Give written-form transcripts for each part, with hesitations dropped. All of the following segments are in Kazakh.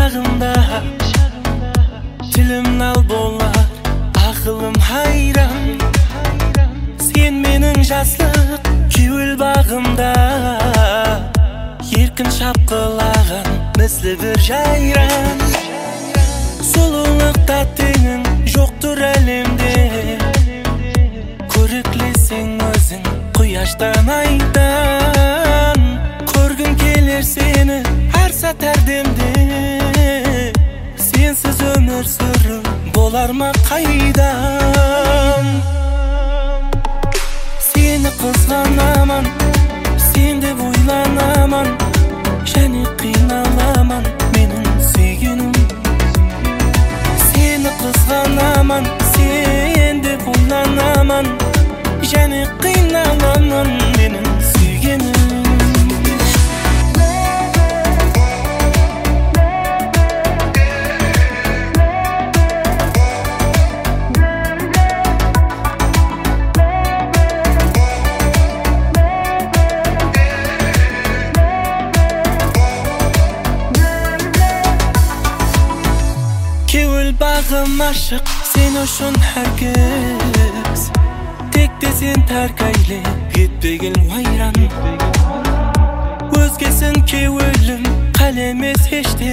шағымда тілім нал болар, ақылым хайран. Сен менің жаслық кеуіл бағымда, еркін шапқылаған міслі бір жайран. Сұлулықта теңің жоқтыр әлемде, көріклесең өзің құяштан айдан. Көргім келер сені әр сәт әр демде, сенсіз өмір сүру болар ма қайдан. Сені қызғанаман, сен деп ойланаман, және қиналаман менің сүйгенім. Сені қызғанаман, сен деп ойланаман, және қиналаман менің сүйгенім. Кеуіл бағым ашық, сен үшін әркез, текте сен тәркәйле кетпеген ойран. Өзгесін кеуілім қалемес еште,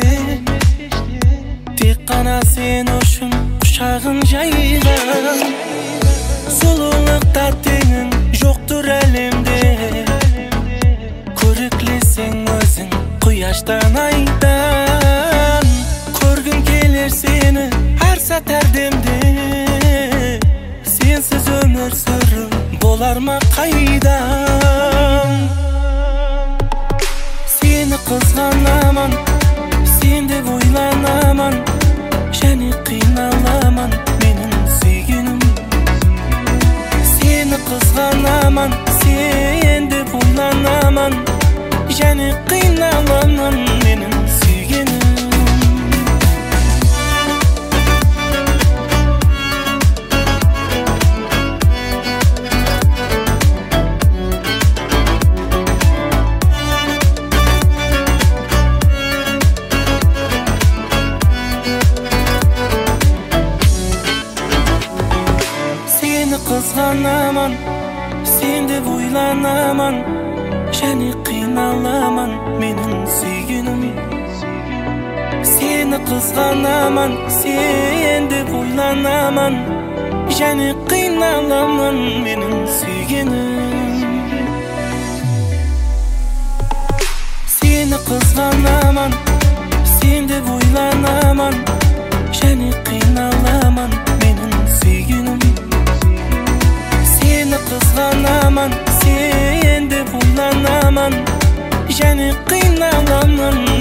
тек қана сен үшін құшағын жайған. Сұлулықта теңің жоқтыр әлемде, көріклесең өзің құяштан айдан. Көргім келер сені әр сәт әр демде, сенсіз өмір сүру болар ма қайдан. Сені қызғанаман, сен деп ойланаман, және қиналаман менің сүйгенім. Сені қызғанаман, сен деп ойланаман, және қиналаман менің сүйгенім. Қызғанаман, сен деп ойланаман, және қиналаман менің сүйгенім. Сені қызғанаман, сен деп ойланаман, және қиналаман менің сүйгенім. Сені қызғанаман, сен деп ойланаман, және қиналаман менің сүйгенім. Сені қызғанаман, сен деп ойланаман, және қиналаман